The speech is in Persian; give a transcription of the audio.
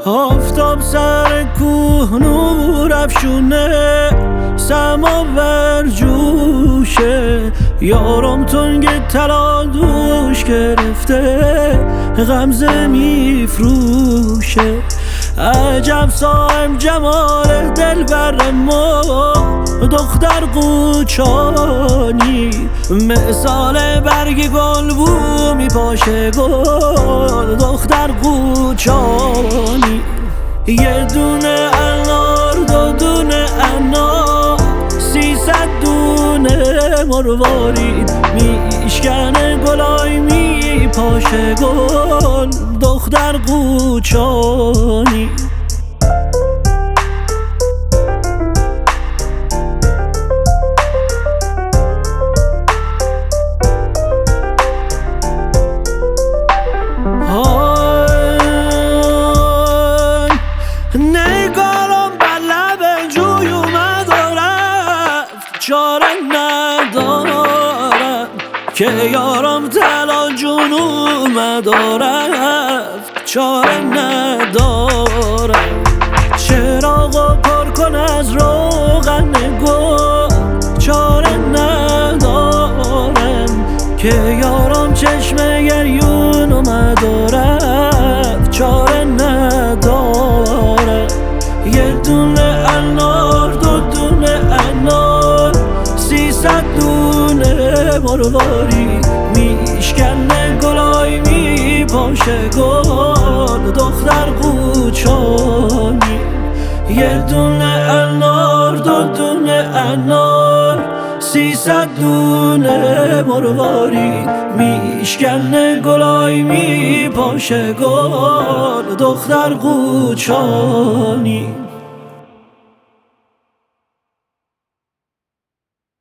آفتاب سر کوه نور افشونه، سماور جوشه، یارم تنگ طلا دوش گرفته، غمزه میفروشه. عجب صاحب جمال دلبر ما، دختر قوچانی، مثال برگ گل بو میپاشه گل، دختر قوچانی. یه دونه انار، دو دونه انار، 300 دونه مروارید، میشکنه گلای میپاشه گل، دختر قوچانی. نگارم بر لب جوی اومد و رفت، چاره ندارم که یارم طلا جون اومد و رفت، چاره ندارم. چراغو پر کن از روغن گل، چاره ندارم که یارم چشم گریون اومد و رفت، چاره ندارم. یه دونه انار، دو دونه انار، 300 دونه مرواری، میشکنه گلای میپاشه گل، دختر قوچانی. یه دونه انار، دو دونه انار، 300 دونه مرواری، میشکنه گلای میپاشه گل، دختر قوچانی.